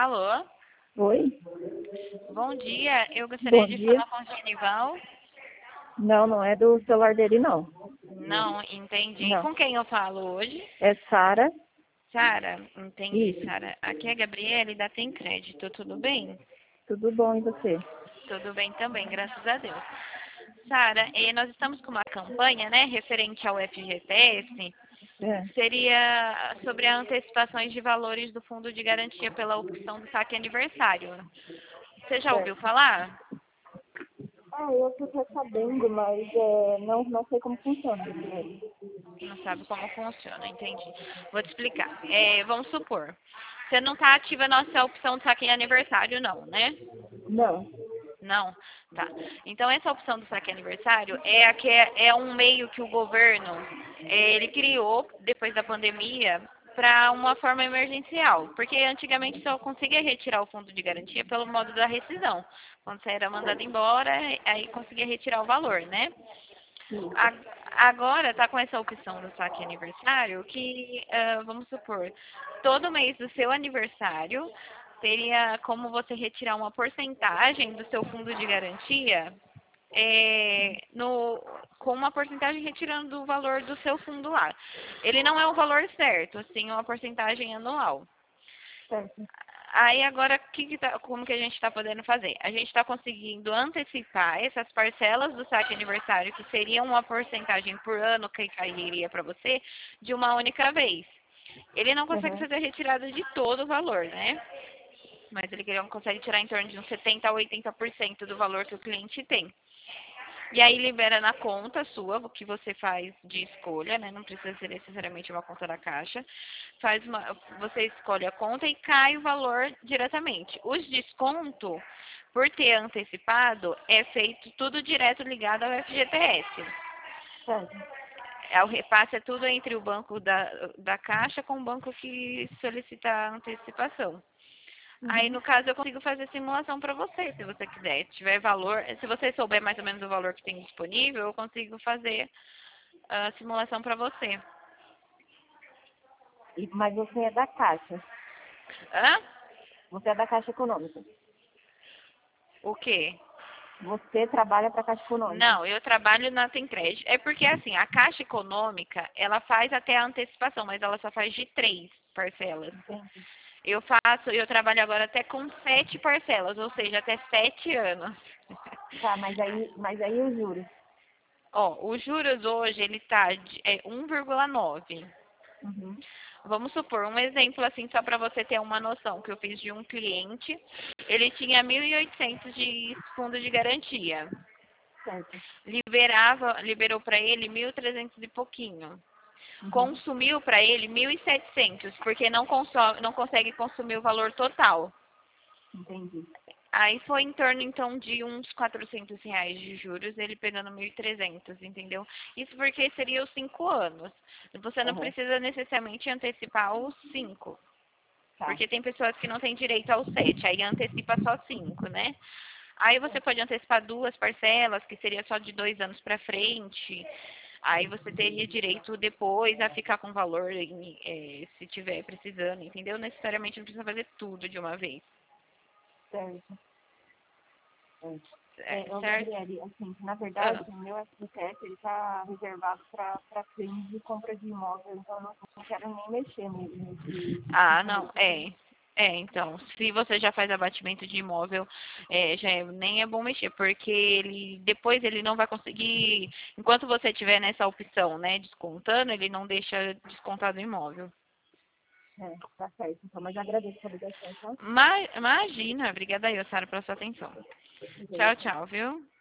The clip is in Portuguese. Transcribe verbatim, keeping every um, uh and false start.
Alô? Oi? Bom dia, eu gostaria Bom de dia. falar com o Genival. Não, não é do celular dele, não. Não, entendi. Não. Com quem eu falo hoje? É Sara. Sara, entendi, Isso. Sara. Aqui é a Gabriele da Tem Crédito, tudo bem? Tudo bom, e você? Tudo bem também, graças a Deus. Sara, eh, nós estamos com uma campanha, né, referente ao F G T S, É. seria sobre as antecipações de valores do Fundo de Garantia pela opção do saque aniversário. Você já ouviu Certo. falar? Ah, eu fiquei sabendo, mas é, não, não sei como funciona. Não sabe como funciona, entendi. Vou te explicar. É, vamos supor, você não está ativa a nossa opção de saque em aniversário, não, né? Não. Não? Tá. Então, essa opção do saque aniversário é, a que é, é um meio que o governo é, ele criou, depois da pandemia, para uma forma emergencial. Porque antigamente só conseguia retirar o fundo de garantia pelo modo da rescisão. Quando você era mandado embora, aí conseguia retirar o valor, né? A- Agora está com essa opção do saque aniversário que, ah, vamos supor, todo mês do seu aniversário teria como você retirar uma porcentagem do seu fundo de garantia é, no, com uma porcentagem retirando do valor do seu fundo lá. Ele não é o valor certo, sim uma porcentagem anual. Certo. Aí agora, que que tá- como que a gente está podendo fazer? A gente está conseguindo antecipar essas parcelas do saque aniversário, que seriam uma porcentagem por ano que cairia para você, de uma única vez. Ele não consegue Uhum. fazer a retirada de todo o valor, né? Mas ele consegue tirar em torno de uns setenta a oitenta por cento do valor que o cliente tem. E aí libera na conta sua, o que você faz de escolha, né? Não precisa ser necessariamente uma conta da Caixa. Faz uma, você escolhe a conta e cai o valor diretamente. Os desconto, por ter antecipado, é feito tudo direto ligado ao F G T S. Certo. É, o repasse é tudo entre o banco da, da Caixa com o banco que solicita a antecipação. Aí, Uhum. no caso, eu consigo fazer simulação para você, se você quiser. Se tiver valor, se você souber mais ou menos o valor que tem disponível, eu consigo fazer a simulação para você. E- Mas você é da Caixa. Hã? Você é da Caixa Econômica. O quê? Você trabalha para a Caixa Econômica. Não, eu trabalho na Tencred. É porque, assim, a Caixa Econômica, ela faz até a antecipação, mas ela só faz de três parcelas. Entendi. Eu faço, eu trabalho agora até com sete parcelas, ou seja, até sete anos. Tá, mas aí, mas aí os juros. Ó, os juros hoje, ele tá de é um vírgula nove. Uhum. Vamos supor, um exemplo assim, só para você ter uma noção, que eu fiz de um cliente, ele tinha mil e oitocentos de fundo de garantia. Certo. Liberava, liberou para ele mil e trezentos e pouquinho. Uhum. Consumiu para ele mil e setecentos, porque não, consome, não consegue consumir o valor total. Entendi. Aí foi em torno, então, de uns quatrocentos reais de juros, ele pegando mil e trezentos, entendeu? Isso porque seria os cinco anos. Você não Uhum. precisa necessariamente antecipar os cinco. Tá. Porque tem pessoas que não têm direito aos sete, aí antecipa só cinco, né? Aí você pode antecipar duas parcelas, que seria só de dois anos para frente. Aí você teria direito depois a ficar com valor em, eh, se tiver precisando, entendeu? Necessariamente não precisa fazer tudo de uma vez, Certo. É, é, é, ô, certo? Gabriele, assim, na verdade, Ah, o meu F G T S ele está reservado para crimes de compra de imóvel, então eu não, não quero nem mexer nele, nesse, ah, nesse não, registro. é. É, então, se você já faz abatimento de imóvel, é, já é- nem é bom mexer, porque ele depois ele não vai conseguir, enquanto você tiver nessa opção, né, descontando, ele não deixa descontado o imóvel. É, tá certo. Então, mas agradeço a ligação, tá? Ma- Imagina, obrigada aí, Sara, pela sua atenção. Tchau, tchau, viu?